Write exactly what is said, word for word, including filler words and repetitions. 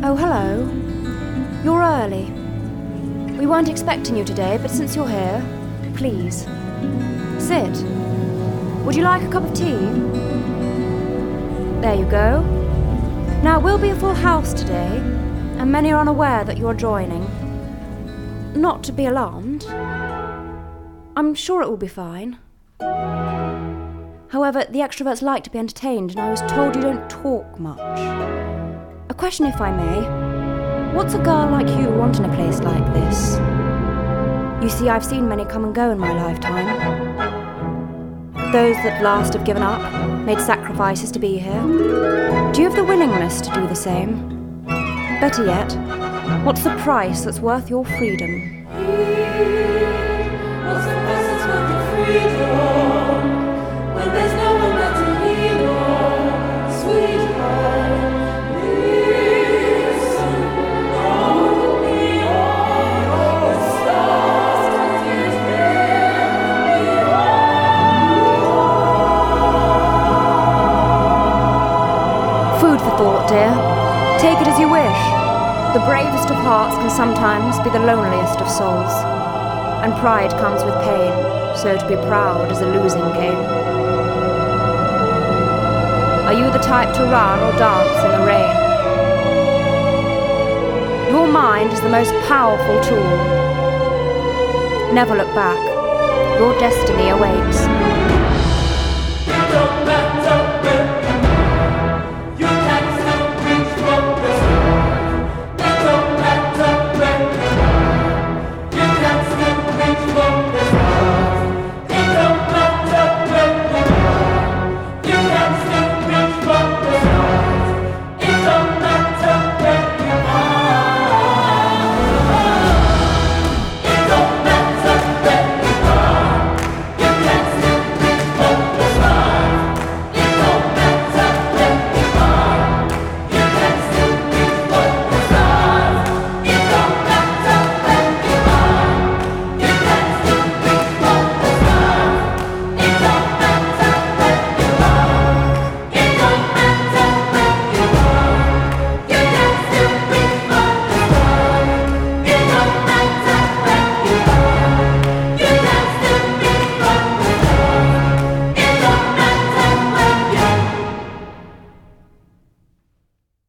Oh, hello. You're early. We weren't expecting you today, but since you're here, please, sit. Would you like a cup of tea? There you go. Now, we'll be a full house today, and many are unaware that you're joining. Not to be alarmed. I'm sure it will be fine. However, the extroverts like to be entertained, and I was told you don't talk much. A question, if I may. What's a girl like you want in a place like this? You see, I've seen many come and go in my lifetime. Those that last have given up, made sacrifices to be here. Do you have the willingness to do the same? Better yet, what's the price that's worth your freedom? What's the price that's worth your freedom? When there's no one left to hear your sweetheart. Listen, only all the stars can hear Food for thought, dear. Take it as you wish. The bravest of hearts can sometimes be the loneliest of souls. And pride comes with pain, so to be proud is a losing game. Are you the type to run or dance in the rain? Your mind is the most powerful tool. Never look back. Your destiny awaits. Don't back